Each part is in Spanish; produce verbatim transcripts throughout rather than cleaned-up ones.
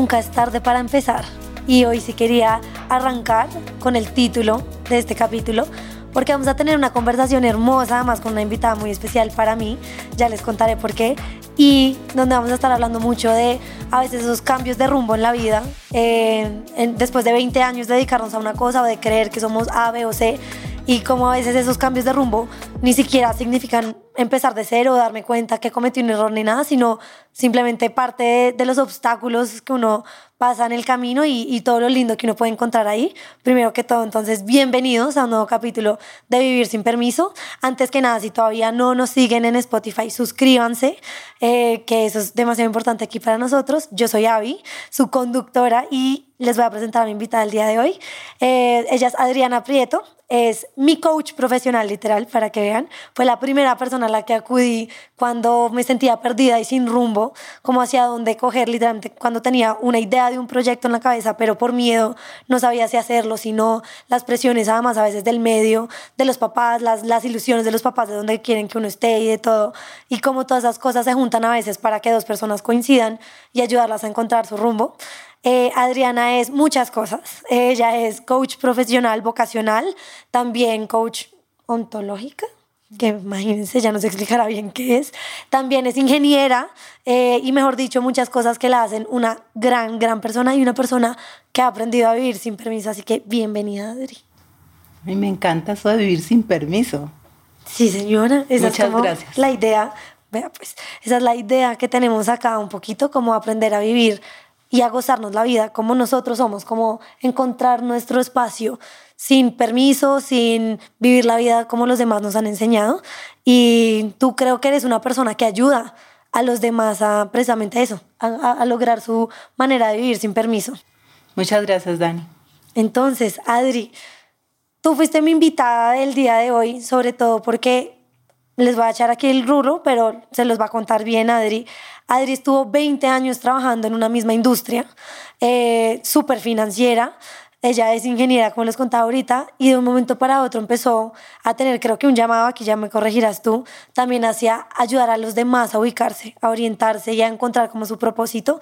Nunca es tarde para empezar. Y hoy sí quería arrancar con el título de este capítulo, porque vamos a tener una conversación hermosa, además con una invitada muy especial para mí, ya les contaré por qué, y donde vamos a estar hablando mucho de a veces esos cambios de rumbo en la vida, eh, en, después de veinte años de dedicarnos a una cosa o de creer que somos A, B o C, y como a veces esos cambios de rumbo ni siquiera significan empezar de cero o darme cuenta que cometí un error ni nada, sino simplemente parte de, de los obstáculos que uno pasa en el camino y, y todo lo lindo que uno puede encontrar ahí. Primero que todo, entonces, bienvenidos a un nuevo capítulo de Vivir Sin Permiso. Antes que nada, si todavía no nos siguen en Spotify, suscríbanse, eh, que eso es demasiado importante aquí para nosotros. Yo soy Abby, su conductora, y les voy a presentar a mi invitada el día de hoy. Eh, ella es Adriana Prieto, es mi coach profesional, literal, para que vean. Fue la primera persona a la que acudí cuando me sentía perdida y sin rumbo, como hacia dónde coger, literalmente, cuando tenía una idea de un proyecto en la cabeza, pero por miedo no sabía si hacerlo, sino las presiones, además, a veces del medio, de los papás, las, las ilusiones de los papás, de dónde quieren que uno esté y de todo. Y cómo todas esas cosas se juntan a veces para que dos personas coincidan y ayudarlas a encontrar su rumbo. Eh, Adriana es muchas cosas. Ella es coach profesional, vocacional, también coach ontológica, que imagínense, ya nos explicará bien qué es. También es ingeniera eh, y, mejor dicho, muchas cosas que la hacen una gran, gran persona y una persona que ha aprendido a vivir sin permiso. Así que bienvenida, Adri. A mí me encanta eso de vivir sin permiso. Sí, señora. Esa Muchas es como gracias. La idea, vea pues, esa es la idea que tenemos acá un poquito, como aprender a vivir y a gozarnos la vida como nosotros somos, como encontrar nuestro espacio sin permiso, sin vivir la vida como los demás nos han enseñado. Y tú creo que eres una persona que ayuda a los demás a precisamente eso, a, a, a lograr su manera de vivir sin permiso. Muchas gracias, Dani. Entonces, Adri, tú fuiste mi invitada del día de hoy, sobre todo porque les voy a echar aquí el rurro, pero se los va a contar bien, Adri. Adri estuvo veinte años trabajando en una misma industria, eh, súper financiera. Ella es ingeniera, como les contaba ahorita, y de un momento para otro empezó a tener, creo que un llamado, aquí ya me corregirás tú, también hacia ayudar a los demás a ubicarse, a orientarse y a encontrar como su propósito.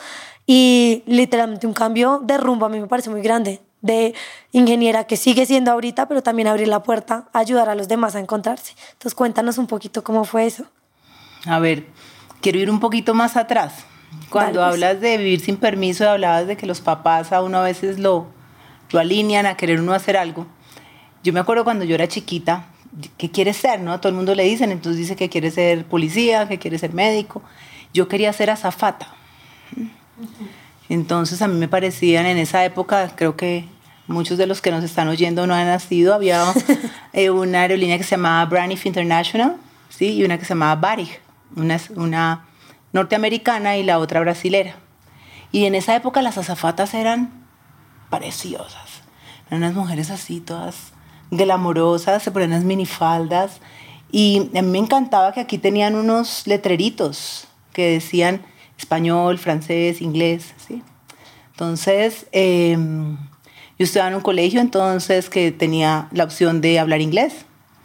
Y literalmente un cambio de rumbo a mí me parece muy grande, de ingeniera que sigue siendo ahorita, pero también abrir la puerta a ayudar a los demás a encontrarse. Entonces cuéntanos un poquito cómo fue eso. A ver, quiero ir un poquito más atrás. Cuando Dale, pues. hablas de vivir sin permiso, hablabas de que los papás a uno a veces lo, lo alinean a querer uno hacer algo. Yo me acuerdo cuando yo era chiquita, ¿qué quieres ser? ¿No? Todo el mundo le dicen, entonces dice que quiere ser policía, que quiere ser médico. Yo quería ser azafata. Uh-huh. Entonces a mí me parecían en esa época, creo que muchos de los que nos están oyendo no han nacido, había eh, una aerolínea que se llamaba Braniff International, ¿sí? Y una que se llamaba Varig, una, una norteamericana y la otra brasilera. Y en esa época las azafatas eran preciosas, eran unas mujeres así todas glamorosas, se ponían unas minifaldas, y a mí me encantaba que aquí tenían unos letreritos que decían español, francés, inglés, ¿sí? Entonces, eh, yo estudiaba en un colegio entonces que tenía la opción de hablar inglés.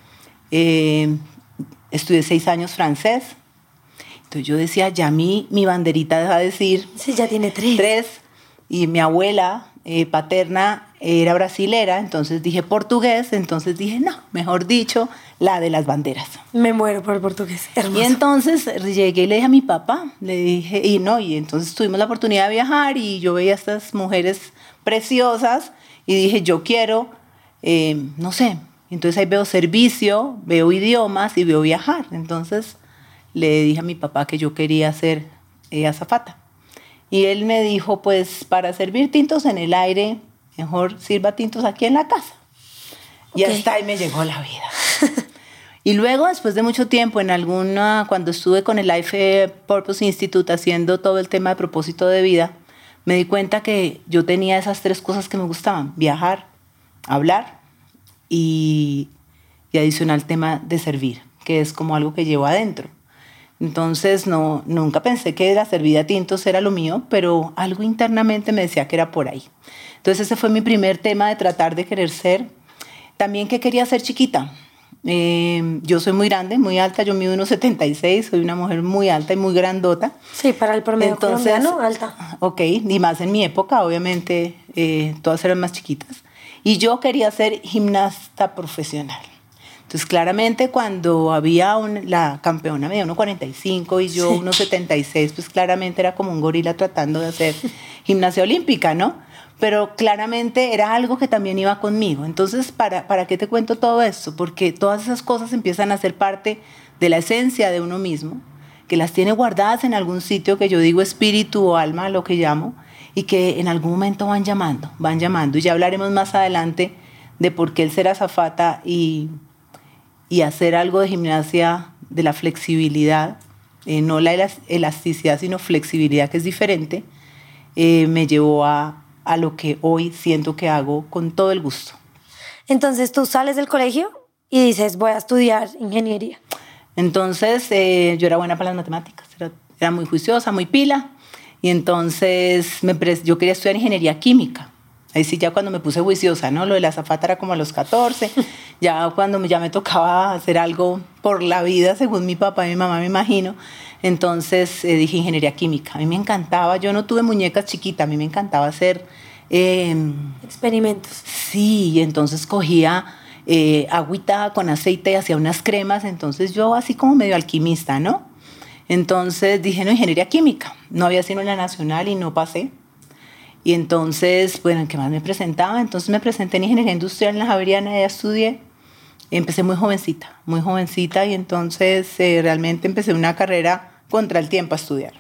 Eh, estudié seis años francés. Entonces yo decía, ya mi, mi banderita deja de decir... Sí, ya tiene tres. Tres. Y mi abuela eh, paterna era brasilera, entonces dije portugués, entonces dije, no, mejor dicho, la de las banderas. Me muero por el portugués, hermoso. Y entonces llegué y le dije a mi papá, le dije, y no, y entonces tuvimos la oportunidad de viajar y yo veía a estas mujeres preciosas y dije, yo quiero, eh, no sé, entonces ahí veo servicio, veo idiomas y veo viajar. Entonces le dije a mi papá que yo quería ser eh, azafata. Y él me dijo, pues para servir tintos en el aire, mejor sirva tintos aquí en la casa. Okay. Y hasta ahí me llegó la vida. Y luego, después de mucho tiempo, en alguna, cuando estuve con el Life Purpose Institute haciendo todo el tema de propósito de vida, me di cuenta que yo tenía esas tres cosas que me gustaban: viajar, hablar y, y adicional tema de servir, que es como algo que llevo adentro. Entonces, no, nunca pensé que la servida tintos era lo mío, pero algo internamente me decía que era por ahí. Entonces, ese fue mi primer tema de tratar de querer ser. También que quería ser chiquita. Eh, yo soy muy grande, muy alta, yo mido uno setenta y seis, soy una mujer muy alta y muy grandota. Sí, para el promedio Entonces, colombiano, alta. Ok, y más en mi época, obviamente, eh, todas eran más chiquitas. Y yo quería ser gimnasta profesional. Entonces, claramente, cuando había un, la campeona medía uno cuarenta y cinco y yo sí. uno setenta y seis, pues claramente era como un gorila tratando de hacer gimnasia olímpica, ¿no? Pero claramente era algo que también iba conmigo. Entonces, ¿para, ¿para qué te cuento todo esto? Porque todas esas cosas empiezan a ser parte de la esencia de uno mismo, que las tiene guardadas en algún sitio que yo digo espíritu o alma, lo que llamo, y que en algún momento van llamando, van llamando. Y ya hablaremos más adelante de por qué el ser azafata y, y hacer algo de gimnasia, de la flexibilidad, eh, no la elasticidad, sino flexibilidad, que es diferente, eh, me llevó a, a lo que hoy siento que hago con todo el gusto. Entonces tú sales del colegio y dices, voy a estudiar ingeniería. Entonces eh, yo era buena para las matemáticas, era, era muy juiciosa, muy pila, y entonces me pres- yo quería estudiar ingeniería química. Ahí sí, ya cuando me puse juiciosa, ¿no? Lo de la azafata era como a los catorce, ya cuando ya me tocaba hacer algo por la vida, según mi papá y mi mamá, me imagino. Entonces eh, dije ingeniería química. A mí me encantaba, yo no tuve muñecas chiquitas, a mí me encantaba hacer... Eh, experimentos. Sí, y entonces cogía eh, agüita con aceite y hacía unas cremas, entonces yo así como medio alquimista, ¿no? Entonces dije, no, ingeniería química. No había sido en la nacional y no pasé. Y entonces, bueno, ¿en qué más me presentaba? Entonces me presenté en ingeniería industrial en la Javeriana, ya estudié. Empecé muy jovencita, muy jovencita, y entonces eh, realmente empecé una carrera contra el tiempo a estudiar.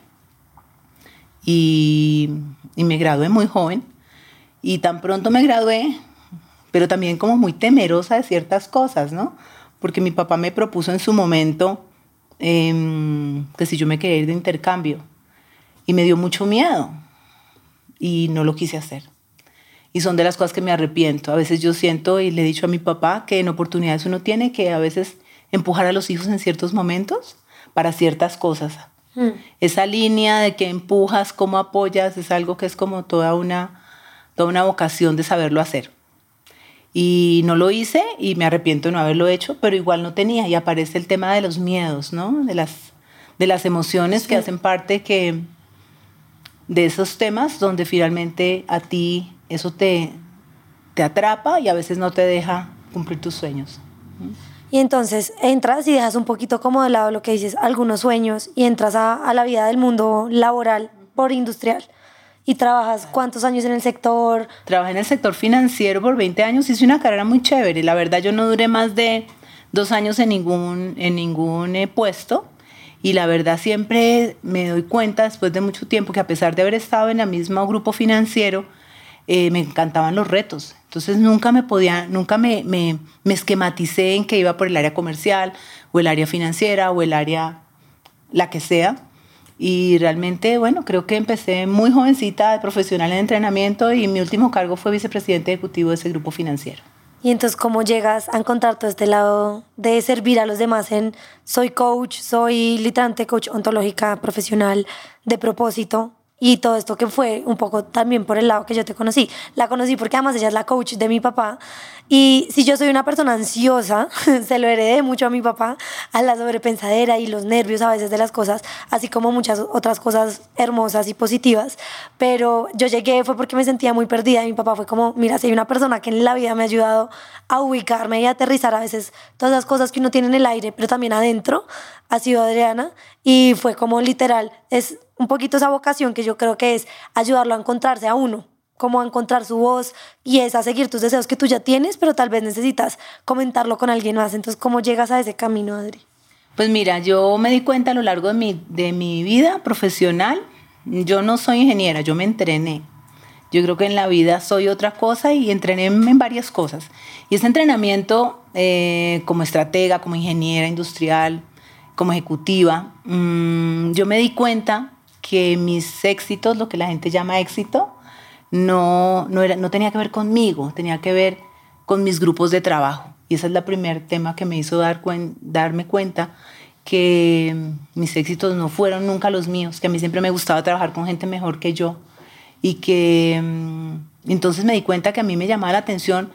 Y, y me gradué muy joven. Y tan pronto me gradué, pero también como muy temerosa de ciertas cosas, ¿no? Porque mi papá me propuso en su momento eh, que si yo me quería ir de intercambio. Y me dio mucho miedo. Y no lo quise hacer. Y son de las cosas que me arrepiento. A veces yo siento, y le he dicho a mi papá, que en oportunidades uno tiene que a veces empujar a los hijos en ciertos momentos para ciertas cosas. Mm. Esa línea de que empujas, cómo apoyas, es algo que es como toda una, toda una vocación de saberlo hacer. Y no lo hice y me arrepiento de no haberlo hecho, pero igual no tenía. Y aparece el tema de los miedos, ¿no? De las, de las emociones sí. que hacen parte que, de esos temas donde finalmente a ti eso te, te atrapa y a veces no te deja cumplir tus sueños. Y entonces entras y dejas un poquito como de lado lo que dices, algunos sueños, y entras a, a la vida del mundo laboral por industrial. ¿Y trabajas cuántos años en el sector? Trabajé en el sector financiero por veinte años, hice una carrera muy chévere. La verdad, yo no duré más de dos años en ningún, en ningún eh, puesto. Y la verdad siempre me doy cuenta después de mucho tiempo que a pesar de haber estado en el mismo grupo financiero, eh, me encantaban los retos. Entonces nunca me podía, nunca me, me, me esquematicé en que iba por el área comercial o el área financiera o el área la que sea. Y realmente, bueno, creo que empecé muy jovencita de profesional en entrenamiento y mi último cargo fue vicepresidente ejecutivo de ese grupo financiero. Y entonces, ¿cómo llegas a encontrar todo este lado de servir a los demás en soy coach, soy literalmente coach ontológica profesional de propósito? Y todo esto que fue un poco también por el lado que yo te conocí. La conocí porque además ella es la coach de mi papá. Y si yo soy una persona ansiosa, se lo heredé mucho a mi papá, a la sobrepensadera y los nervios a veces de las cosas, así como muchas otras cosas hermosas y positivas. Pero yo llegué fue porque me sentía muy perdida y mi papá fue como, mira, si hay una persona que en la vida me ha ayudado a ubicarme y a aterrizar a veces todas las cosas que uno tiene en el aire, pero también adentro, ha sido Adriana. Y fue como literal, es un poquito esa vocación que yo creo que es ayudarlo a encontrarse a uno, como a encontrar su voz, y es a seguir tus deseos que tú ya tienes, pero tal vez necesitas comentarlo con alguien más. Entonces, ¿cómo llegas a ese camino, Adri? Pues mira, yo me di cuenta a lo largo de mi, de mi vida profesional, yo no soy ingeniera, yo me entrené. Yo creo que en la vida soy otra cosa y entrené en varias cosas. Y ese entrenamiento eh, como estratega, como ingeniera industrial, como ejecutiva, mmm, yo me di cuenta que mis éxitos, lo que la gente llama éxito, no, no, era, no tenía que ver conmigo, tenía que ver con mis grupos de trabajo. Y ese es el primer tema que me hizo dar cuen, darme cuenta que mis éxitos no fueron nunca los míos, que a mí siempre me gustaba trabajar con gente mejor que yo. Y que entonces me di cuenta que a mí me llamaba la atención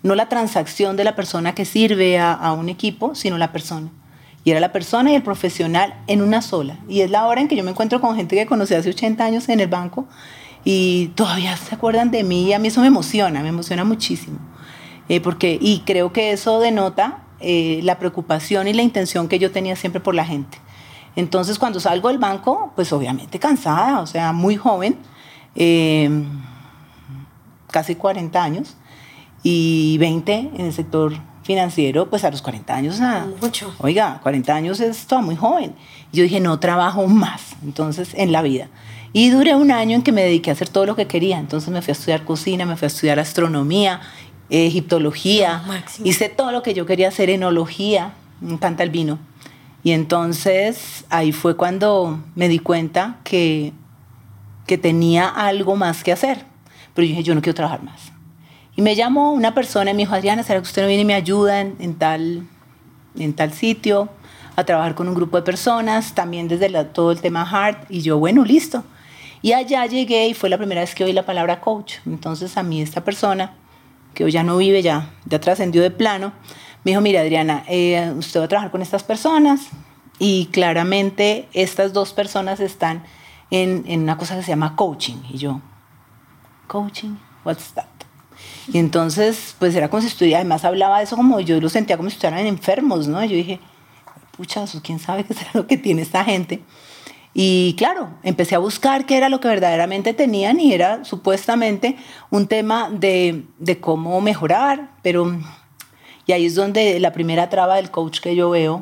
no la transacción de la persona que sirve a, a un equipo, sino la persona. Y era la persona y el profesional en una sola. Y es la hora en que yo me encuentro con gente que conocí hace ochenta años en el banco y todavía se acuerdan de mí, y a mí eso me emociona, me emociona muchísimo. Eh, porque, y creo que eso denota eh, la preocupación y la intención que yo tenía siempre por la gente. Entonces, cuando salgo del banco, pues obviamente cansada, o sea, muy joven, eh, casi cuarenta años, y veinte en el sector financiero, pues a los cuarenta años, nada. Mucho. Oiga, cuarenta años es todo muy joven. Yo dije, no trabajo más, entonces, en la vida. Y duré un año en que me dediqué a hacer todo lo que quería. Entonces me fui a estudiar cocina, me fui a estudiar astronomía, eh, egiptología. No, hice todo lo que yo quería hacer, enología. Me encanta el vino. Y entonces ahí fue cuando me di cuenta que, que tenía algo más que hacer. Pero yo dije, yo no quiero trabajar más. Y me llamó una persona y me dijo, Adriana, ¿será que usted no viene y me ayuda en, en, tal, en tal sitio a trabajar con un grupo de personas? También desde la, todo el tema hard. Y yo, bueno, listo. Y allá llegué y fue la primera vez que oí la palabra coach. Entonces a mí esta persona, que hoy ya no vive, ya, ya trascendió de plano, me dijo, mira Adriana, eh, usted va a trabajar con estas personas y claramente estas dos personas están en, en una cosa que se llama coaching. Y yo, coaching, what's that? Y entonces, pues era como si estuviera, además hablaba de eso como yo lo sentía como si estuvieran enfermos, ¿no? Y yo dije, pucha, ¿quién sabe qué será lo que tiene esta gente? Y claro, empecé a buscar qué era lo que verdaderamente tenían y era supuestamente un tema de, de cómo mejorar, pero... Y ahí es donde la primera traba del coach que yo veo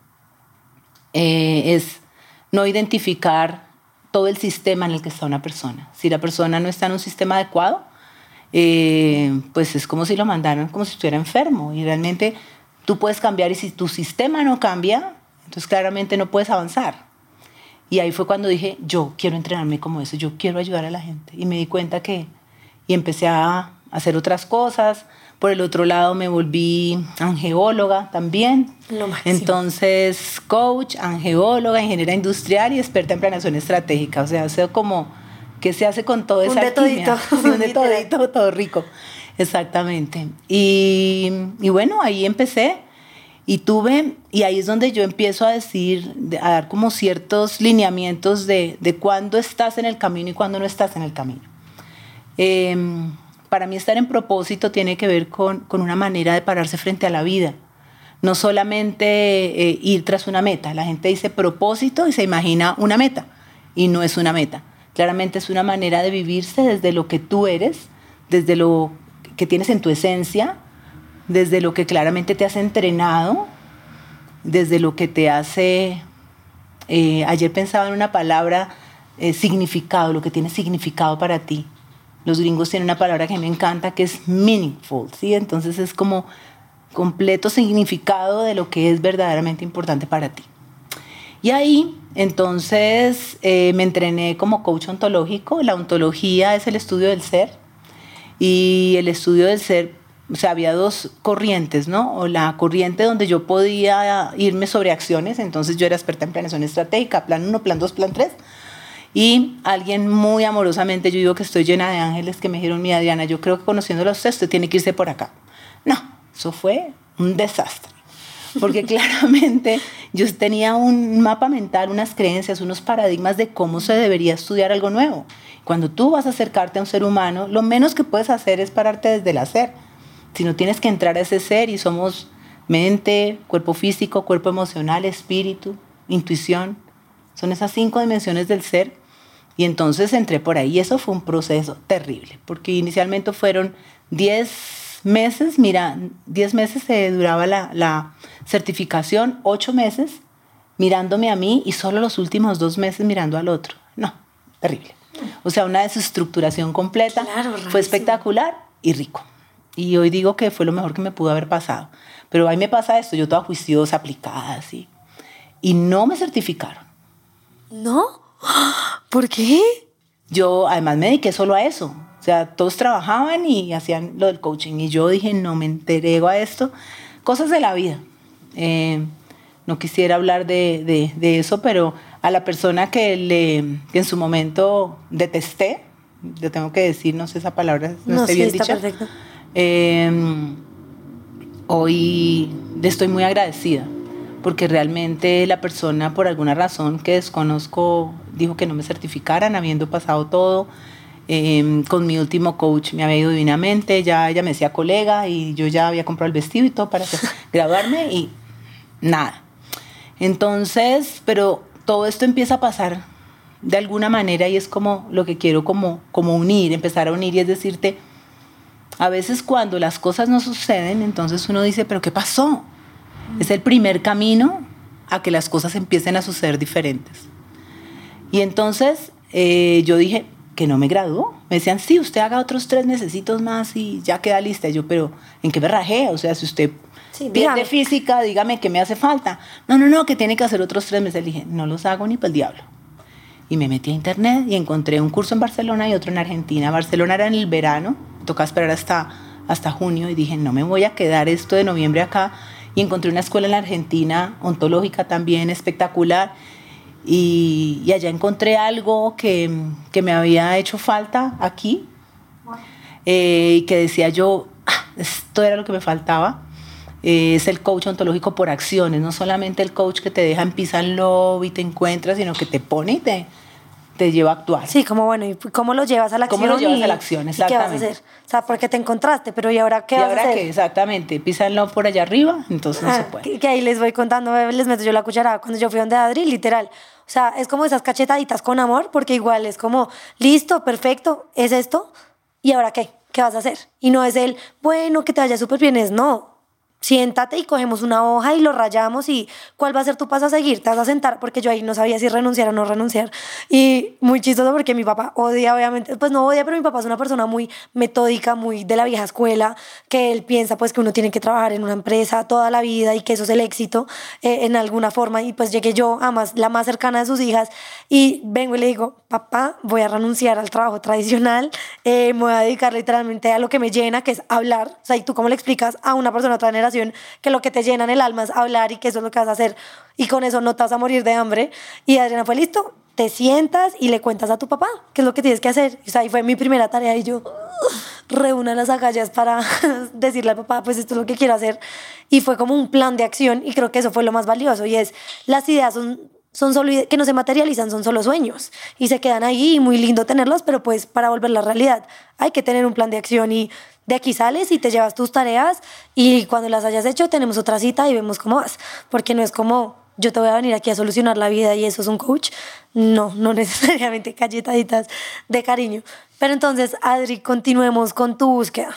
eh, es no identificar todo el sistema en el que está una persona. Si la persona no está en un sistema adecuado, eh, pues es como si lo mandaran como si estuviera enfermo. Y realmente tú puedes cambiar y si tu sistema no cambia, entonces claramente no puedes avanzar. Y ahí fue cuando dije, yo quiero entrenarme como eso, yo quiero ayudar a la gente. Y me di cuenta que, y empecé a hacer otras cosas. Por el otro lado me volví angeóloga también. Lo máximo. Entonces, coach, angeóloga, ingeniera industrial y experta en planeación estratégica. O sea, o sea como, ¿qué se hace con todo eso? Un de todito. Sí, un de todito, todo rico. Exactamente. Y, y bueno, ahí empecé y tuve, y ahí es donde yo empiezo a decir, a dar como ciertos lineamientos de, de cuándo estás en el camino y cuándo no estás en el camino. Eh, Para mí estar en propósito tiene que ver con, con una manera de pararse frente a la vida. No solamente eh, ir tras una meta. La gente dice propósito y se imagina una meta. Y no es una meta. Claramente es una manera de vivirse desde lo que tú eres, desde lo que tienes en tu esencia, desde lo que claramente te has entrenado, desde lo que te hace... Eh, ayer pensaba en una palabra, eh, significado, lo que tiene significado para ti. Los gringos tienen una palabra que me encanta que es meaningful, ¿sí? Entonces es como completo significado de lo que es verdaderamente importante para ti. Y ahí, entonces, eh, me entrené como coach ontológico. La ontología es el estudio del ser. Y el estudio del ser, o sea, había dos corrientes, ¿no? O la corriente donde yo podía irme sobre acciones. Entonces yo era experta en planeación estratégica, plan uno, plan dos, plan tres. Y alguien muy amorosamente, yo digo que estoy llena de ángeles que me dijeron, mira Adriana, yo creo que conociéndola a usted, usted tiene que irse por acá. No, eso fue un desastre. Porque claramente yo tenía un mapa mental, unas creencias, unos paradigmas de cómo se debería estudiar algo nuevo. Cuando tú vas a acercarte a un ser humano, lo menos que puedes hacer es pararte desde el hacer. Si no tienes que entrar a ese ser y somos mente, cuerpo físico, cuerpo emocional, espíritu, intuición. Son esas cinco dimensiones del ser. Y entonces entré por ahí y eso fue un proceso terrible, porque inicialmente fueron diez meses, mira, diez meses se duraba la, la certificación, ocho meses mirándome a mí y solo los últimos dos meses mirando al otro. No, terrible. O sea, una desestructuración completa. Claro, fue espectacular y rico. Y hoy digo que fue lo mejor que me pudo haber pasado. Pero ahí me pasa esto, yo toda juiciosa, aplicada, así. Y no me certificaron. ¿No? ¿Por qué? Yo además me dediqué solo a eso. O sea, todos trabajaban y hacían lo del coaching. Y yo dije, no me entrego a esto. Cosas de la vida. Eh, no quisiera hablar de, de, de eso, pero a la persona que, le, que en su momento detesté, yo tengo que decir, no sé esa palabra, no, no esté sí, bien está dicha. Perfecto. Eh, hoy le estoy muy agradecida, porque realmente la persona, por alguna razón que desconozco, dijo que no me certificaran, habiendo pasado todo. Eh, con mi último coach me había ido divinamente, ya ella me decía colega y yo ya había comprado el vestido y todo para hacer, graduarme y nada. Entonces, pero todo esto empieza a pasar de alguna manera y es como lo que quiero como, como unir, empezar a unir y es decirte, a veces cuando las cosas no suceden, entonces uno dice, ¿pero qué pasó? Es el primer camino a que las cosas empiecen a suceder diferentes. Y entonces eh, yo dije, que no me graduó. Me decían, sí, usted haga otros tres mesecitos más y ya queda lista. Y yo, pero ¿en qué me rajé? O sea, si usted sí, pierde física, dígame qué me hace falta. No, no, no, que tiene que hacer otros tres meses. Le dije, no los hago ni para el diablo. Y me metí a internet y encontré un curso en Barcelona y otro en Argentina. Barcelona era en el verano, tocaba esperar hasta, hasta junio y dije, no me voy a quedar esto de noviembre acá. Y encontré una escuela en la Argentina, ontológica también, espectacular. Y, y allá encontré algo que, que me había hecho falta aquí. Wow. Eh, y que decía yo, ah, esto era lo que me faltaba. Eh, es el coach ontológico por acciones, no solamente el coach que te deja en Peace and Love y te encuentras, sino que te pone y te, te lleva a actuar. Sí, como bueno, ¿y cómo lo llevas a la acción? ¿Cómo lo llevas y, a la acción? Exactamente. ¿Qué vas a hacer? O sea, porque te encontraste, pero ¿y ahora qué ¿Y vas ahora a hacer? qué? Exactamente, Peace and Love por allá arriba, entonces no ah, se puede. Que, que ahí les voy contando, les meto yo la cucharada. Cuando yo fui donde Adri, literal, o sea, es como esas cachetaditas con amor, porque igual es como, listo, perfecto, es esto, ¿y ahora qué? ¿Qué vas a hacer? Y no es el, bueno, que te vaya súper bien, es no. Siéntate y cogemos una hoja y lo rayamos y ¿cuál va a ser tu paso a seguir? Te vas a sentar, porque yo ahí no sabía si renunciar o no renunciar. Y muy chistoso porque mi papá odia, obviamente, pues no odia, pero mi papá es una persona muy metódica, muy de la vieja escuela, que él piensa pues que uno tiene que trabajar en una empresa toda la vida y que eso es el éxito eh, en alguna forma. Y pues llegué yo, además, la más cercana de sus hijas, y vengo y le digo, papá, voy a renunciar al trabajo tradicional, eh, me voy a dedicar literalmente a lo que me llena, que es hablar. O sea, ¿y tú cómo le explicas a una persona de otra generación que lo que te llena en el alma es hablar y que eso es lo que vas a hacer y con eso no te vas a morir de hambre? Y Adriana fue, listo, te sientas y le cuentas a tu papá qué es lo que tienes que hacer. O sea, ahí fue mi primera tarea y yo uh, reúna las agallas para decirle al papá, pues esto es lo que quiero hacer. Y fue como un plan de acción y creo que eso fue lo más valioso y es, las ideas son son solo que no se materializan, son solo sueños y se quedan ahí y muy lindo tenerlos, pero pues para volverla realidad hay que tener un plan de acción y de aquí sales y te llevas tus tareas y cuando las hayas hecho tenemos otra cita y vemos cómo vas, porque no es como yo te voy a venir aquí a solucionar la vida y eso es un coach, no, no necesariamente galletaditas de cariño. Pero entonces, Adri, continuemos con tu búsqueda.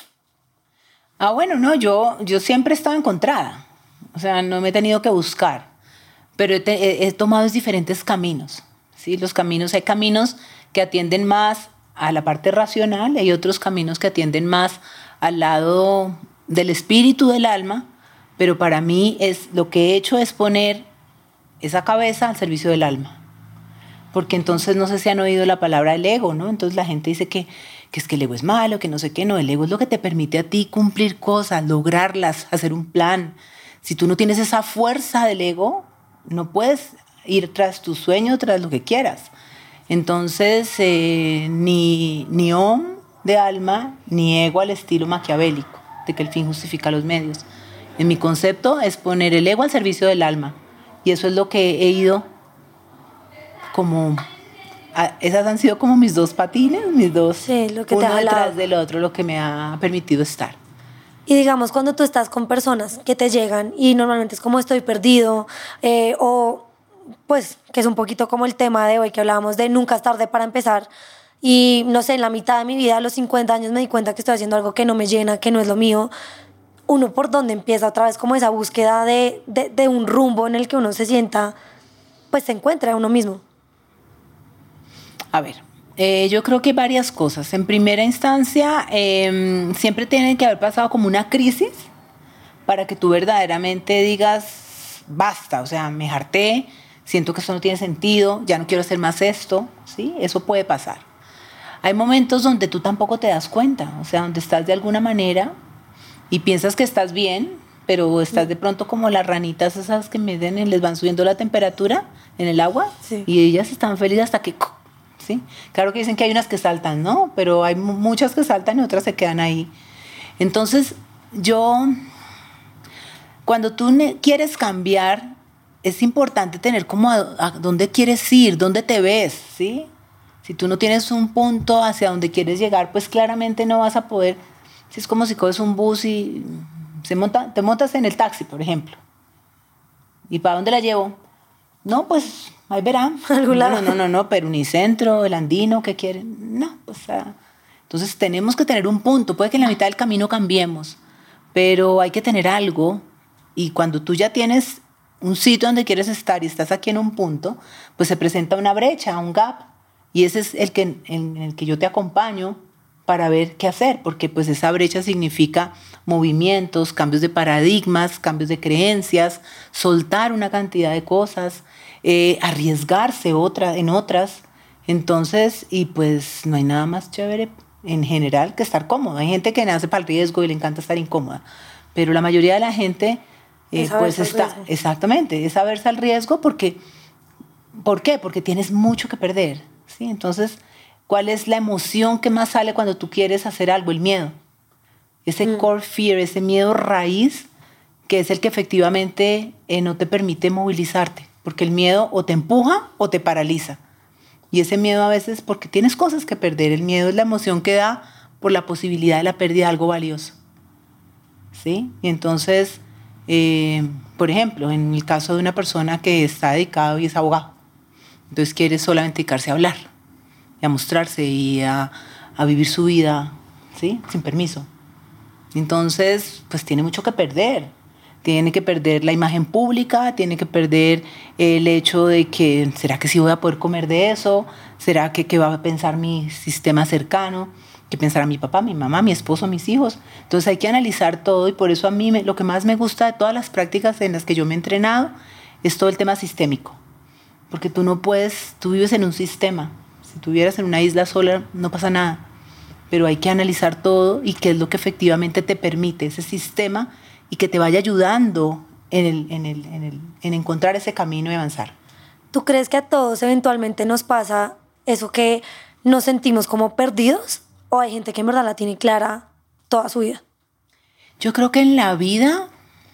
Ah, bueno, no, yo, yo siempre he estado encontrada, o sea, no me he tenido que buscar. Pero he, te, he tomado diferentes caminos, ¿sí? Los caminos, hay caminos que atienden más a la parte racional, hay otros caminos que atienden más al lado del espíritu, del alma, pero para mí es, lo que he hecho es poner esa cabeza al servicio del alma. Porque entonces no sé si han oído la palabra del ego, ¿no? Entonces la gente dice que, que es que el ego es malo, que no sé qué, no, el ego es lo que te permite a ti cumplir cosas, lograrlas, hacer un plan. Si tú no tienes esa fuerza del ego, no puedes ir tras tu sueño, tras lo que quieras. Entonces, eh, ni, ni om de alma, ni ego al estilo maquiavélico, de que el fin justifica los medios. En mi concepto es poner el ego al servicio del alma. Y eso es lo que he ido como... Esas han sido como mis dos patines, mis dos, sí, lo que uno te ha detrás jalado. del otro, lo que me ha permitido estar. Y digamos, cuando tú estás con personas que te llegan y normalmente es como estoy perdido eh, o pues que es un poquito como el tema de hoy que hablábamos de nunca es tarde para empezar y no sé, en la mitad de mi vida a los cincuenta años me di cuenta que estoy haciendo algo que no me llena, que no es lo mío. Uno por donde empieza otra vez como esa búsqueda de, de, de un rumbo en el que uno se sienta, pues se encuentra a uno mismo. A ver, Eh, yo creo que varias cosas. En primera instancia, eh, siempre tiene que haber pasado como una crisis para que tú verdaderamente digas, basta, o sea, me harté, siento que esto no tiene sentido, ya no quiero hacer más esto, ¿sí? Eso puede pasar. Hay momentos donde tú tampoco te das cuenta, o sea, donde estás de alguna manera y piensas que estás bien, pero estás de pronto como las ranitas esas que miden y les van subiendo la temperatura en el agua, sí. Y ellas están felices hasta que... ¿sí? Claro que dicen que hay unas que saltan, ¿no? Pero hay muchas que saltan y otras se quedan ahí. Entonces, yo cuando tú ne- quieres cambiar, es importante tener como a, a dónde quieres ir, dónde te ves, ¿sí? Si tú no tienes un punto hacia donde quieres llegar, pues claramente no vas a poder. Si es como si coges un bus y se monta, te montas en el taxi, por ejemplo. ¿Y para dónde la llevo? No, pues ahí verán. ¿Algún No, lado? no, no, no, no, pero Unicentro, el Andino, ¿qué quieren? No, pues... ah. Entonces tenemos que tener un punto. Puede que en la mitad del camino cambiemos, pero hay que tener algo. Y cuando tú ya tienes un sitio donde quieres estar y estás aquí en un punto, pues se presenta una brecha, un gap. Y ese es el que, en el que yo te acompaño para ver qué hacer, porque pues esa brecha significa movimientos, cambios de paradigmas, cambios de creencias, soltar una cantidad de cosas, eh, arriesgarse otra, en otras. Entonces, y pues no hay nada más chévere en general que estar cómodo. Hay gente que nace para el riesgo y le encanta estar incómoda, pero la mayoría de la gente eh, Es pues aversa al está, riesgo. exactamente, es aversa al riesgo porque, ¿por qué? Porque tienes mucho que perder, ¿sí? Entonces, ¿cuál es la emoción que más sale cuando tú quieres hacer algo? El miedo. Ese Mm. core fear, ese miedo raíz, que es el que efectivamente eh, no te permite movilizarte, porque el miedo o te empuja o te paraliza. Y ese miedo a veces porque tienes cosas que perder. El miedo es la emoción que da por la posibilidad de la pérdida de algo valioso, ¿sí? Y entonces, eh, por ejemplo, en el caso de una persona que está dedicado y es abogado, entonces quiere solamente dedicarse a hablar, y a mostrarse y a, a vivir su vida, ¿sí? Sin permiso. Entonces, pues tiene mucho que perder. Tiene que perder la imagen pública, tiene que perder el hecho de que, ¿será que sí voy a poder comer de eso? ¿Será que qué va a pensar mi sistema cercano? ¿Qué pensará mi papá, mi mamá, mi esposo, mis hijos? Entonces hay que analizar todo y por eso a mí me, lo que más me gusta de todas las prácticas en las que yo me he entrenado es todo el tema sistémico. Porque tú no puedes, tú vives en un sistema. Si tú vivieras en una isla sola, no pasa nada. Pero hay que analizar todo y qué es lo que efectivamente te permite ese sistema y que te vaya ayudando en, el, en, el, en, el, en encontrar ese camino y avanzar. ¿Tú crees que a todos eventualmente nos pasa eso que nos sentimos como perdidos? ¿O hay gente que en verdad la tiene clara toda su vida? Yo creo que en la vida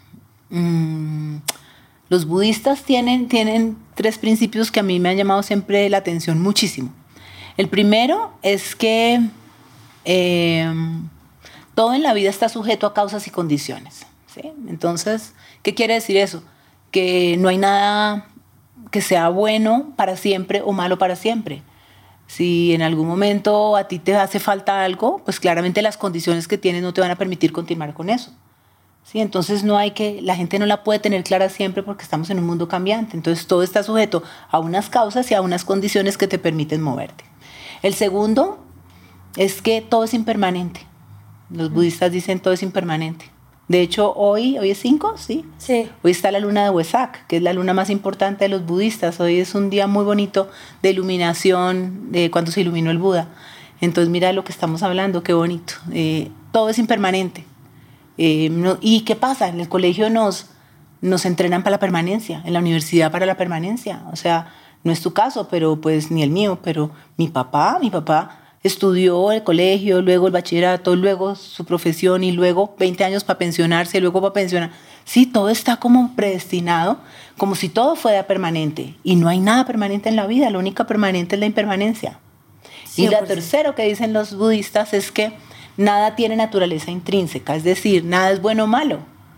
mmm, los budistas tienen, tienen tres principios que a mí me han llamado siempre la atención muchísimo. El primero es que eh, todo en la vida está sujeto a causas y condiciones, ¿sí? Entonces, ¿qué quiere decir eso? Que no hay nada que sea bueno para siempre o malo para siempre. Si en algún momento a ti te hace falta algo, pues claramente las condiciones que tienes no te van a permitir continuar con eso, ¿sí? Entonces no hay que, la gente no la puede tener clara siempre porque estamos en un mundo cambiante. Entonces todo está sujeto a unas causas y a unas condiciones que te permiten moverte. El segundo es que todo es impermanente. Los budistas dicen todo es impermanente. De hecho, hoy, hoy es cinco, ¿sí? Sí. Hoy está la luna de Wesak, que es la luna más importante de los budistas. Hoy es un día muy bonito de iluminación, de cuando se iluminó el Buda. Entonces, mira lo que estamos hablando, qué bonito. Eh, todo es impermanente. Eh, no, ¿Y qué pasa? En el colegio nos, nos entrenan para la permanencia, en la universidad para la permanencia. O sea, no es tu caso, pero pues ni el mío, pero mi papá, mi papá estudió el colegio, luego el bachillerato, luego su profesión y luego veinte años para pensionarse, luego para pensionar. Sí, todo está como predestinado, como si todo fuera permanente. Y no hay nada permanente en la vida, lo único permanente es la impermanencia. cien por Y ciento. lo tercero que dicen los budistas es que nada tiene naturaleza intrínseca, es decir, nada es bueno o malo.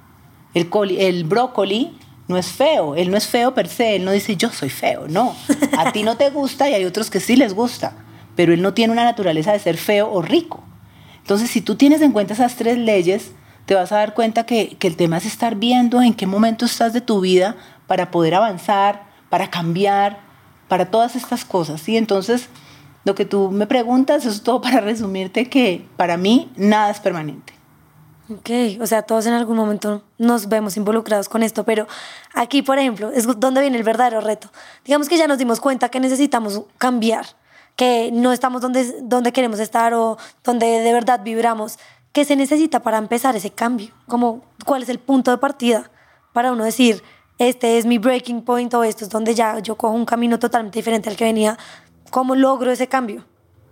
El, coli, el brócoli no es feo, él no es feo per se, él no dice yo soy feo, no. A ti no te gusta y hay otros que sí les gusta, pero él no tiene una naturaleza de ser feo o rico. Entonces, si tú tienes en cuenta esas tres leyes, te vas a dar cuenta que, que el tema es estar viendo en qué momento estás de tu vida para poder avanzar, para cambiar, para todas estas cosas, ¿sí? Entonces, lo que tú me preguntas es todo para resumirte que para mí nada es permanente. Ok, o sea, todos en algún momento nos vemos involucrados con esto, pero aquí, por ejemplo, es donde viene el verdadero reto. Digamos que ya nos dimos cuenta que necesitamos cambiar, que no estamos donde, donde queremos estar o donde de verdad vibramos. ¿Qué se necesita para empezar ese cambio? Como, ¿cuál es el punto de partida para uno decir, este es mi breaking point o esto es donde ya yo cojo un camino totalmente diferente al que venía? ¿Cómo logro ese cambio?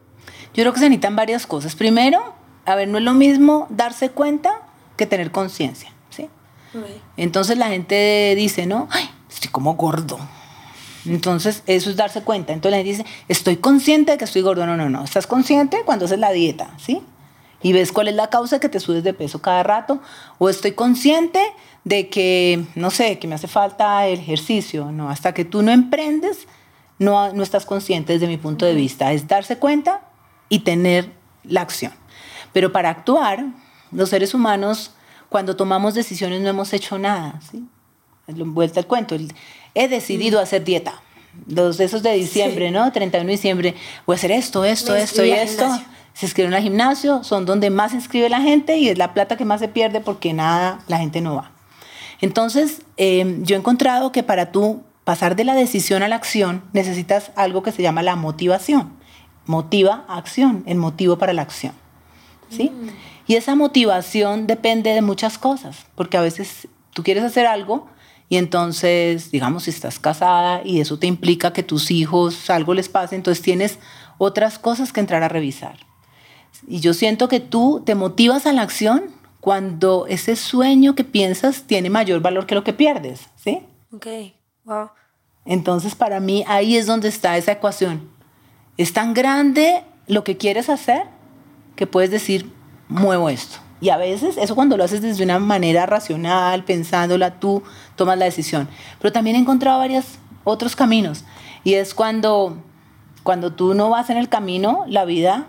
Yo creo que se necesitan varias cosas. Primero, a ver, no es lo mismo darse cuenta que tener conciencia, ¿sí? Okay. Entonces la gente dice, ¿no? Ay, estoy como gordo. Entonces eso es darse cuenta. Entonces la gente dice, estoy consciente de que estoy gordo. No, no, no. Estás consciente cuando haces la dieta, ¿sí? Y ves cuál es la causa de que te subes de peso cada rato. O estoy consciente de que, no sé, que me hace falta el ejercicio. No, hasta que tú no emprendes, no, no estás consciente desde mi punto de vista. Es darse cuenta y tener la acción. Pero para actuar, los seres humanos, cuando tomamos decisiones no hemos hecho nada, ¿sí? Vuelta al cuento. He decidido mm. hacer dieta. Los esos de diciembre, sí. ¿no? treinta y uno de diciembre. Voy a hacer esto, esto, me esto y esto. Gimnasio. Se inscriben al gimnasio, son donde más se inscribe la gente y es la plata que más se pierde porque nada, la gente no va. Entonces, eh, yo he encontrado que para tú pasar de la decisión a la acción necesitas algo que se llama la motivación. Motiva a acción, el motivo para la acción. ¿Sí? Mm. Y esa motivación depende de muchas cosas, porque a veces tú quieres hacer algo y entonces, digamos, si estás casada y eso te implica que tus hijos algo les pase, entonces tienes otras cosas que entrar a revisar. Y yo siento que tú te motivas a la acción cuando ese sueño que piensas tiene mayor valor que lo que pierdes, ¿sí? Ok, wow. Entonces, para mí, ahí es donde está esa ecuación. Es tan grande lo que quieres hacer que puedes decir, muevo esto. Y a veces, eso cuando lo haces desde una manera racional, pensándola, tú tomas la decisión. Pero también he encontrado varios otros caminos. Y es cuando, cuando tú no vas en el camino, la vida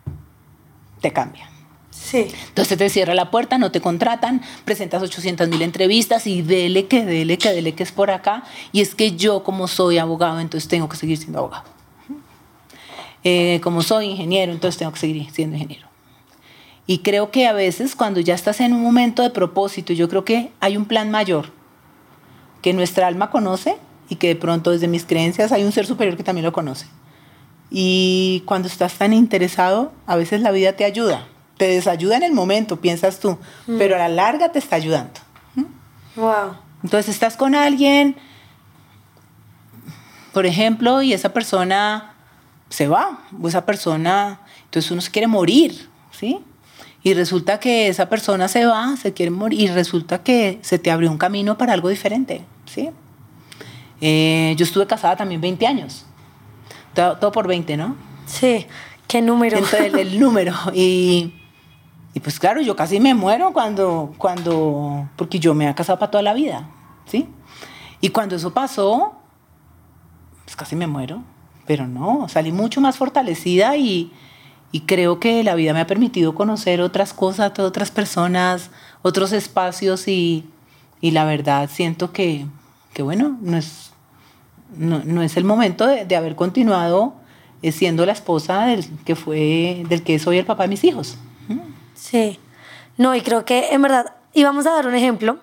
te cambia. Sí. Entonces te cierra la puerta, no te contratan, presentas ochocientas mil entrevistas y dele que dele que dele que es por acá. Y es que yo, como soy abogado, entonces tengo que seguir siendo abogado. Eh, como soy ingeniero, entonces tengo que seguir siendo ingeniero. Y creo que a veces cuando ya estás en un momento de propósito, yo creo que hay un plan mayor que nuestra alma conoce y que de pronto desde mis creencias hay un ser superior que también lo conoce. Y cuando estás tan interesado, a veces la vida te ayuda. Te desayuda en el momento, piensas tú, mm. pero a la larga te está ayudando. ¿Mm? Wow. Entonces estás con alguien, por ejemplo, y esa persona se va, o esa persona, entonces uno se quiere morir, ¿sí? Y resulta que esa persona se va, se quiere morir, y resulta que se te abrió un camino para algo diferente, ¿sí? Eh, yo estuve casada también veinte años. Todo, todo por veinte, ¿no? Sí, qué número. Entonces, el, el número. Y, y pues claro, yo casi me muero cuando, cuando, porque yo me he casado para toda la vida, ¿sí? Y cuando eso pasó, pues casi me muero. Pero no, salí mucho más fortalecida y, y creo que la vida me ha permitido conocer otras cosas, otras personas, otros espacios y, y la verdad siento que, que bueno, no es, no, no es el momento de, de haber continuado siendo la esposa del que, fue, del que soy el papá de mis hijos. Sí, no, y creo que en verdad, y vamos a dar un ejemplo,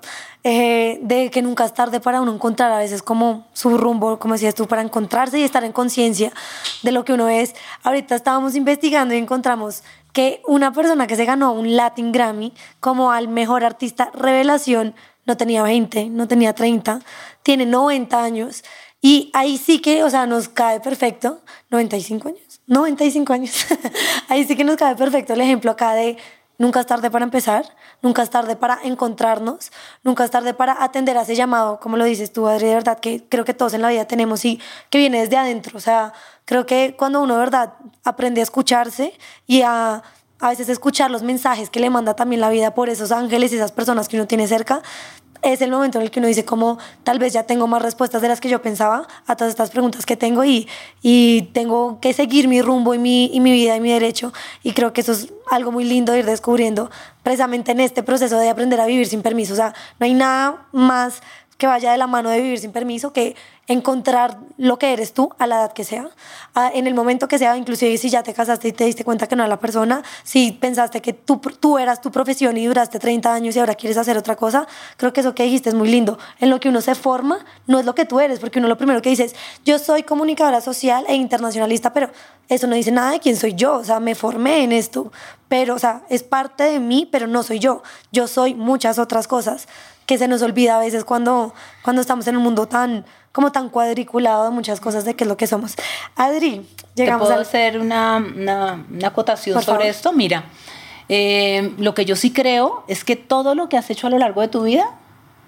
Eh, de que nunca es tarde para uno encontrar a veces como su rumbo, como decías tú, para encontrarse y estar en conciencia de lo que uno es. Ahorita estábamos investigando y encontramos que una persona que se ganó un Latin Grammy como al mejor artista revelación no tenía veinte, no tenía treinta, tiene noventa años y ahí sí que, o sea, nos cae perfecto, noventa y cinco años, noventa y cinco años, ahí sí que nos cae perfecto el ejemplo acá de nunca es tarde para empezar, nunca es tarde para encontrarnos, nunca es tarde para atender a ese llamado, como lo dices tú, Adri, de verdad, que creo que todos en la vida tenemos y que viene desde adentro. O sea, creo que cuando uno de verdad aprende a escucharse y a a veces escuchar los mensajes que le manda también la vida por esos ángeles y esas personas que uno tiene cerca, es el momento en el que uno dice como tal vez ya tengo más respuestas de las que yo pensaba a todas estas preguntas que tengo y, y tengo que seguir mi rumbo y mi, y mi vida y mi derecho, y creo que eso es algo muy lindo de ir descubriendo precisamente en este proceso de aprender a vivir sin permiso. O sea, no hay nada más que vaya de la mano de vivir sin permiso que encontrar lo que eres tú a la edad que sea, a, en el momento que sea, inclusive si ya te casaste y te diste cuenta que no era la persona, si pensaste que tú, tú eras tu profesión y duraste treinta años y ahora quieres hacer otra cosa, creo que eso que dijiste es muy lindo. En lo que uno se forma no es lo que tú eres, porque uno lo primero que dice es yo soy comunicadora social e internacionalista, pero eso no dice nada de quién soy yo. O sea, me formé en esto, pero, o sea, es parte de mí, pero no soy yo. Yo soy muchas otras cosas que se nos olvida a veces cuando, cuando estamos en un mundo tan, como tan cuadriculado de muchas cosas de qué es lo que somos. Adri, llegamos ¿Te puedo al... hacer una, una, una acotación Por sobre favor. esto? Mira, eh, lo que yo sí creo es que todo lo que has hecho a lo largo de tu vida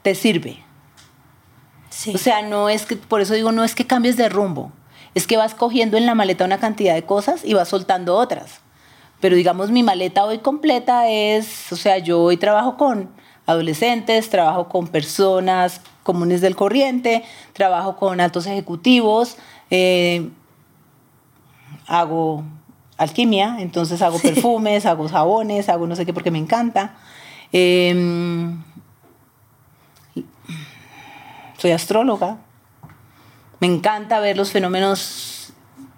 te sirve. Sí. O sea, no es que, por eso digo, no es que cambies de rumbo, es que vas cogiendo en la maleta una cantidad de cosas y vas soltando otras. Pero digamos, mi maleta hoy completa es, o sea, yo hoy trabajo con adolescentes, trabajo con personas comunes del corriente, trabajo con altos ejecutivos, eh, hago alquimia, entonces hago sí. perfumes, hago jabones, hago no sé qué porque me encanta. Eh, soy astróloga. Me encanta ver los fenómenos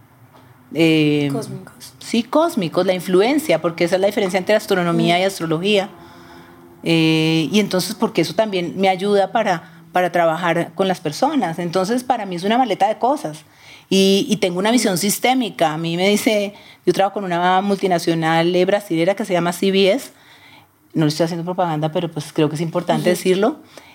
eh, cósmicos. Sí, cósmicos, la influencia, porque esa es la diferencia entre astronomía mm. y astrología. Eh, y entonces, porque eso también me ayuda para, para trabajar con las personas. Entonces, para mí es una maleta de cosas. Y, y tengo una visión mm. sistémica. A mí me dice, yo trabajo con una multinacional eh, brasilera que se llama C B S. No le estoy haciendo propaganda, pero pues creo que es importante uh-huh. decirlo.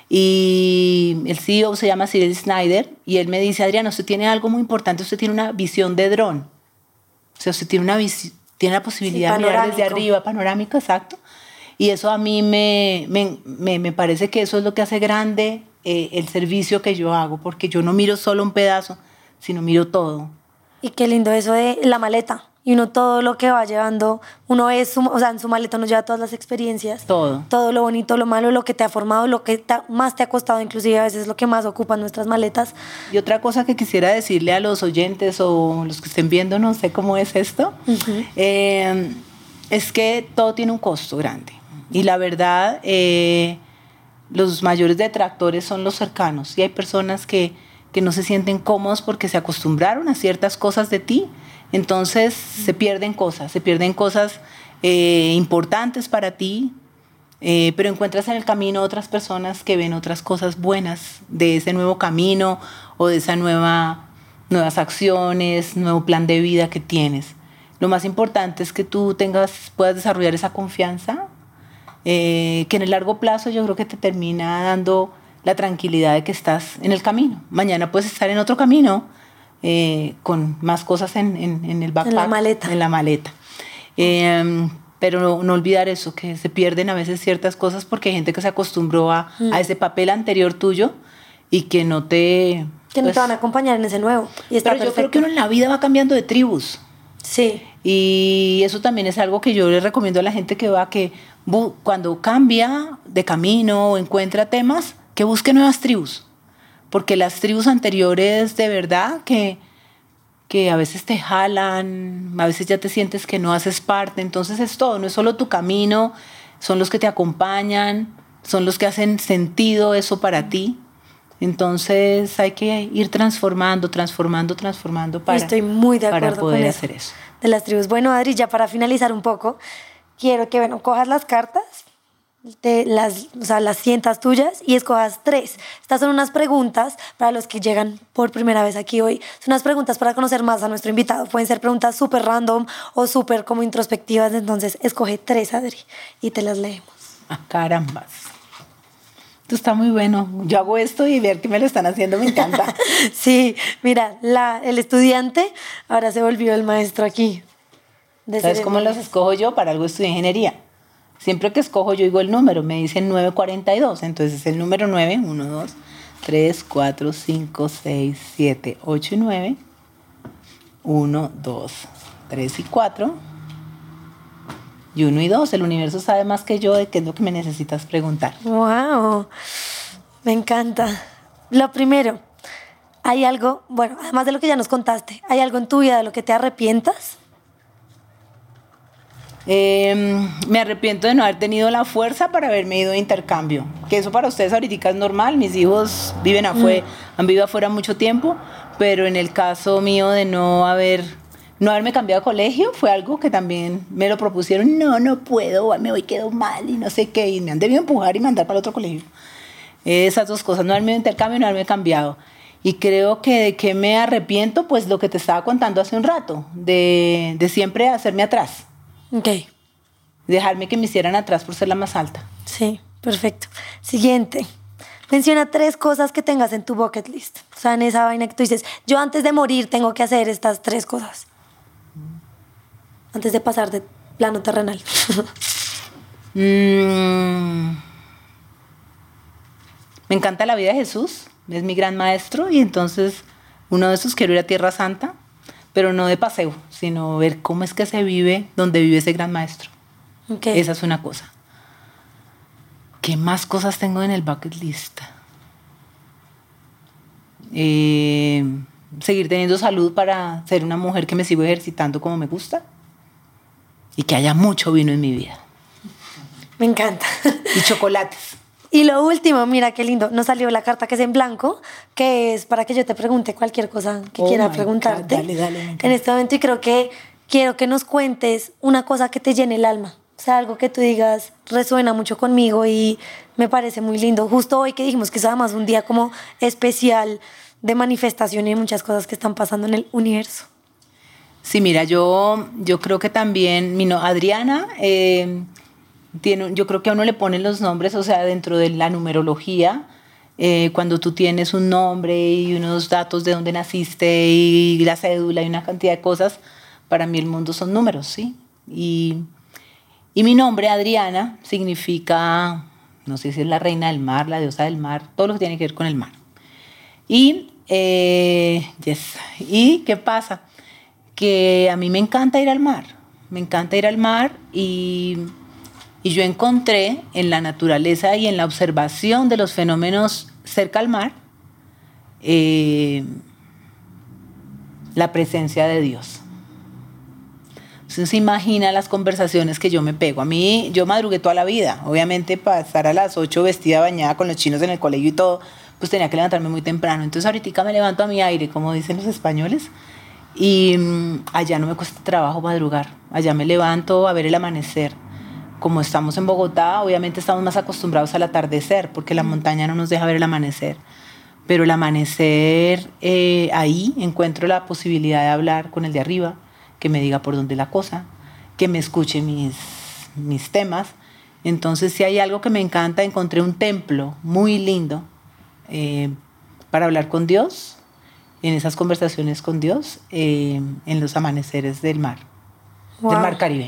Y el C E O se llama Cyril Snyder. Y él me dice, Adriana, usted tiene algo muy importante. Usted tiene una visión de dron. O sea, usted tiene, una vis- tiene la posibilidad sí, de mirar desde arriba, panorámico, exacto. Y eso a mí me, me, me, me parece que eso es lo que hace grande eh, el servicio que yo hago, porque yo no miro solo un pedazo, sino miro todo. Y qué lindo eso de la maleta. Y uno todo lo que va llevando, uno es, su, o sea, en su maleta uno lleva todas las experiencias. Todo. Todo lo bonito, lo malo, lo que te ha formado, lo que te, más te ha costado, inclusive a veces es lo que más ocupan nuestras maletas. Y otra cosa que quisiera decirle a los oyentes o los que estén viendo, no sé cómo es esto, uh-huh. eh, es que todo tiene un costo grande. Y la verdad, eh, los mayores detractores son los cercanos. Y hay personas que, que no se sienten cómodos porque se acostumbraron a ciertas cosas de ti. Entonces se pierden cosas, se pierden cosas eh, importantes para ti, eh, pero encuentras en el camino otras personas que ven otras cosas buenas de ese nuevo camino o de esas nueva, nuevas acciones, nuevo plan de vida que tienes. Lo más importante es que tú tengas, puedas desarrollar esa confianza, eh, que en el largo plazo yo creo que te termina dando la tranquilidad de que estás en el camino. Mañana puedes estar en otro camino, Eh, con más cosas en, en, en el backpack, en la maleta, en la maleta. Eh, pero no, no olvidar eso, que se pierden a veces ciertas cosas porque hay gente que se acostumbró a, mm. a ese papel anterior tuyo y que no te... Que no pues, te van a acompañar en ese nuevo. Y está pero perfecto. Yo creo que uno en la vida va cambiando de tribus. Sí. Y eso también es algo que yo le recomiendo a la gente que va, que bu- cuando cambia de camino o encuentra temas, que busque nuevas tribus. Porque las tribus anteriores, de verdad, que, que a veces te jalan, a veces ya te sientes que no haces parte. Entonces es todo, no es solo tu camino, son los que te acompañan, son los que hacen sentido eso para ti. Entonces hay que ir transformando, transformando, transformando para, Estoy muy de acuerdo para poder con hacer eso. De las tribus. Bueno, Adri, ya para finalizar un poco, quiero que bueno, cojas las cartas, te las, o sea, las sientas tuyas y escojas tres. Estas son unas preguntas para los que llegan por primera vez aquí hoy. Son unas preguntas para conocer más a nuestro invitado. Pueden ser preguntas súper random o súper como introspectivas. Entonces, escoge tres, Adri, y te las leemos. Ah, carambas. Esto está muy bueno. Yo hago esto y ver que me lo están haciendo me encanta. Sí, mira, la, el estudiante ahora se volvió el maestro aquí. ¿Sabes cómo los escojo yo? Para algo estudié ingeniería. Siempre que escojo yo digo el número, me dicen nueve cuarenta y dos, entonces el número nueve, uno, dos, tres, cuatro, cinco, seis, siete, ocho y nueve, uno, dos, tres y cuatro, y uno y dos, el universo sabe más que yo de qué es lo que me necesitas preguntar. ¡Wow! Me encanta. Lo primero, ¿hay algo, bueno, además de lo que ya nos contaste, ¿hay algo en tu vida de lo que te arrepientas? Eh, me arrepiento de no haber tenido la fuerza para haberme ido de intercambio, que eso para ustedes ahorita es normal. Mis hijos viven afuera, mm. han vivido afuera mucho tiempo, pero en el caso mío de no haber no haberme cambiado de colegio fue algo que también me lo propusieron. No, no puedo, me voy, quedo mal y no sé qué, y me han debido empujar y mandar para el otro colegio. Esas dos cosas, no haberme ido de intercambio y no haberme cambiado. Y creo que de qué me arrepiento, pues lo que te estaba contando hace un rato, de, de siempre hacerme atrás. Ok. Dejarme que me hicieran atrás por ser la más alta. Sí, perfecto. Siguiente. Menciona tres cosas que tengas en tu bucket list. O sea, en esa vaina que tú dices, yo antes de morir tengo que hacer estas tres cosas. Antes de pasar de plano terrenal. mm. Me encanta la vida de Jesús, es mi gran maestro, y entonces uno de esos quiero ir a Tierra Santa, pero no de paseo, sino ver cómo es que se vive donde vive ese gran maestro. Okay. Esa es una cosa. ¿Qué más cosas tengo en el bucket list? Eh, seguir teniendo salud para ser una mujer que me sigo ejercitando como me gusta y que haya mucho vino en mi vida. Me encanta. Y chocolates. Y lo último, mira qué lindo, nos salió la carta que es en blanco, que es para que yo te pregunte cualquier cosa que Oh quiera my preguntarte. God, dale, dale, me encanta. En este momento, y creo que quiero que nos cuentes una cosa que te llene el alma. O sea, algo que tú digas resuena mucho conmigo y me parece muy lindo. Justo hoy que dijimos que es además un día como especial de manifestación y de muchas cosas que están pasando en el universo. Sí, mira, yo, yo creo que también, mi no, Adriana, eh, tiene, yo creo que a uno le ponen los nombres, o sea, dentro de la numerología, eh, cuando tú tienes un nombre y unos datos de dónde naciste y la cédula y una cantidad de cosas, para mí el mundo son números, ¿sí? Y, y mi nombre, Adriana, significa, no sé si es la reina del mar, la diosa del mar, todo lo que tiene que ver con el mar. Y, eh, yes. ¿Y qué pasa? Que a mí me encanta ir al mar, me encanta ir al mar y, y yo encontré en la naturaleza y en la observación de los fenómenos cerca al mar eh, la presencia de Dios. Entonces se imagina las conversaciones que yo me pego. A mí, yo madrugué toda la vida, obviamente para estar a las ocho vestida, bañada con los chinos en el colegio y todo, pues tenía que levantarme muy temprano. Entonces ahorita me levanto a mi aire, como dicen los españoles, y mmm, allá no me cuesta trabajo madrugar. Allá me levanto a ver el amanecer. Como estamos en Bogotá, obviamente estamos más acostumbrados al atardecer, porque la montaña no nos deja ver el amanecer. Pero el amanecer, eh, ahí encuentro la posibilidad de hablar con el de arriba, que me diga por dónde la cosa, que me escuche mis, mis temas. Entonces, si hay algo que me encanta, encontré un templo muy lindo eh, para hablar con Dios, en esas conversaciones con Dios, eh, en los amaneceres del mar, wow. Del mar Caribe.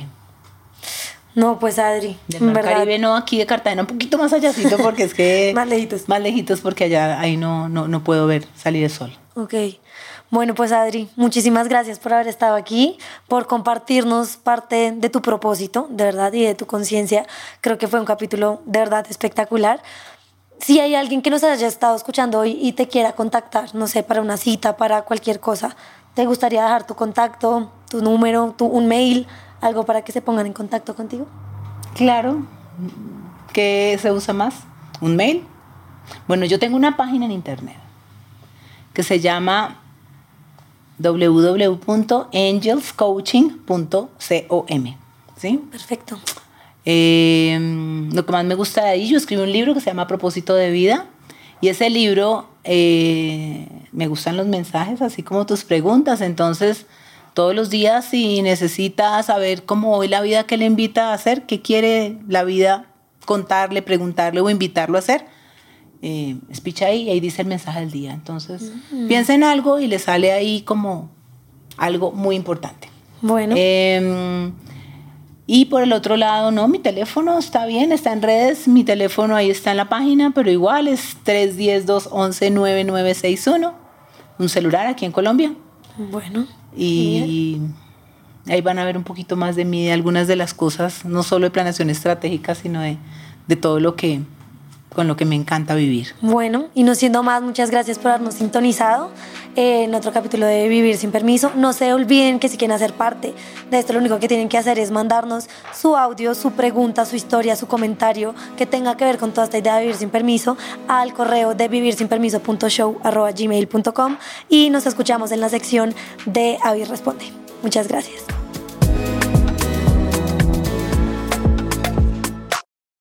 No, pues Adri, del mar ¿verdad? Caribe, no aquí de Cartagena, un poquito más allácito, porque es que... más lejitos. Más lejitos, porque allá ahí no, no, no puedo ver salir el sol. Ok. Bueno, pues Adri, muchísimas gracias por haber estado aquí, por compartirnos parte de tu propósito, de verdad, y de tu conciencia. Creo que fue un capítulo de verdad espectacular. Si hay alguien que nos haya estado escuchando hoy y te quiera contactar, no sé, para una cita, para cualquier cosa, ¿te gustaría dejar tu contacto, tu número, tu, un mail, algo para que se pongan en contacto contigo? Claro. ¿Qué se usa más? ¿Un mail? Bueno, yo tengo una página en internet que se llama doble u doble u doble u punto angels coaching punto com. ¿Sí? Perfecto. Eh, lo que más me gusta de ahí, yo escribí un libro que se llama Propósito de Vida, y ese libro eh, me gustan los mensajes, así como tus preguntas. Entonces, todos los días, si necesitas saber cómo hoy la vida que le invita a hacer, qué quiere la vida contarle, preguntarle o invitarlo a hacer, eh, espicha ahí y ahí dice el mensaje del día. Entonces, mm-hmm. piensa en algo y le sale ahí como algo muy importante. Bueno. Eh, Y por el otro lado, no, mi teléfono está bien, está en redes, mi teléfono ahí está en la página, pero igual es tres uno cero, dos uno uno, nueve nueve seis uno, un celular aquí en Colombia. Bueno. Y bien. Ahí van a ver un poquito más de mí, de algunas de las cosas, no solo de planeación estratégica, sino de, de todo lo que, con lo que me encanta vivir. Bueno, y no siendo más, muchas gracias por habernos sintonizado en otro capítulo de Vivir Sin Permiso. No se olviden que si quieren hacer parte de esto, lo único que tienen que hacer es mandarnos su audio, su pregunta, su historia, su comentario que tenga que ver con toda esta idea de Vivir Sin Permiso al correo de vivir sin permiso punto show arroba gmail punto com, y nos escuchamos en la sección de Avi Responde. Muchas gracias.